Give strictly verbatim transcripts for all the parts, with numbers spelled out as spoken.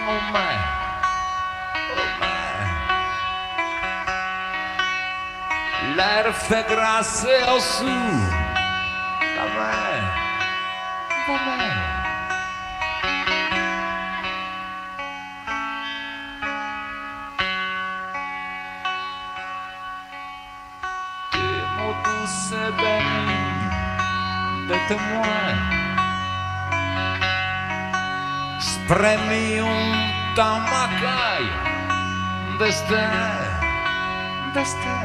oh man, oh man. L'air fait grâce au sous, va bene, va bene. Tes mots douces et bénis de témoins, spremi un tamacaio d'este, d'este.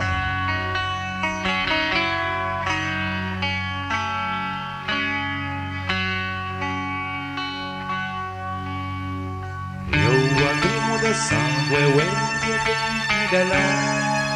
Io animo del sangue, uomini e venti della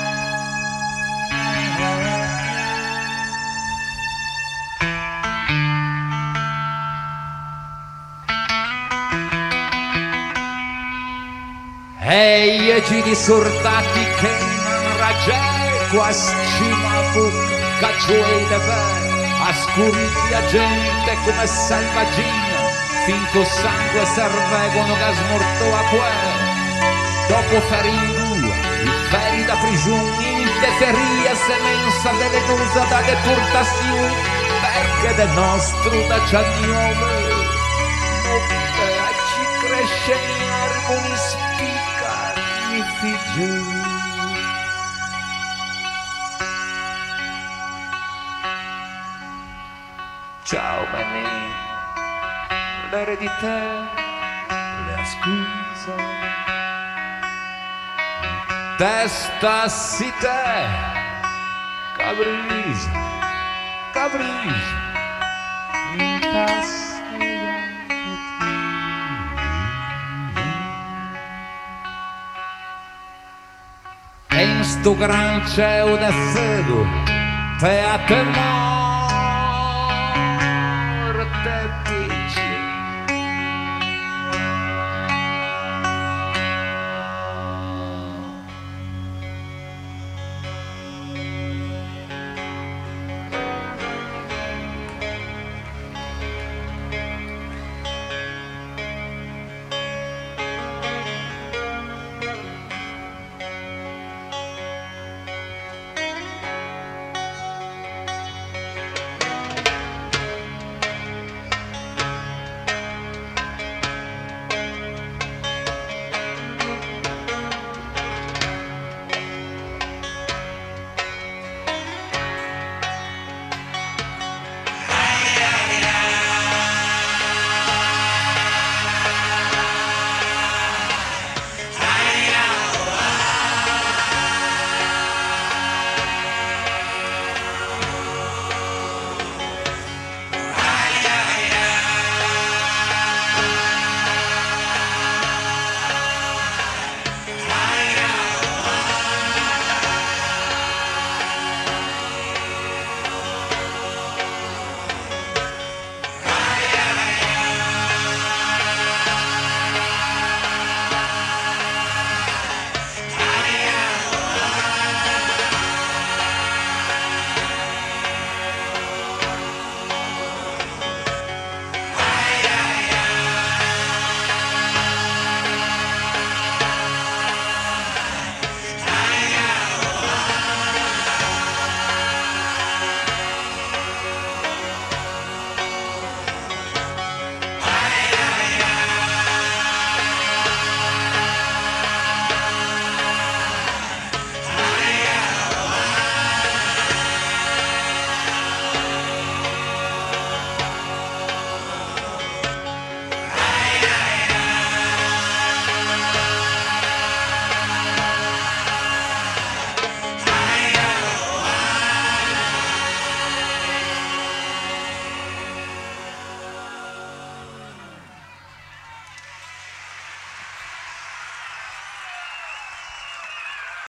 ehi e giri soldati che non raggiè quasi ma buca cioè deve a scuriglia gente come selvaggina finché sangue servegono che smorto a quel dopo feringu i feri da prigione in teferia semenza velenosa da deportazione perché del nostro da ciagnome non ci cresce in armoni spica mi figlio. Ciao Mané, l'eredità, la scusa, testa si te, cabrisa, cabrisa, in tasca. E in sto gran cielo del fuoco, te a temore.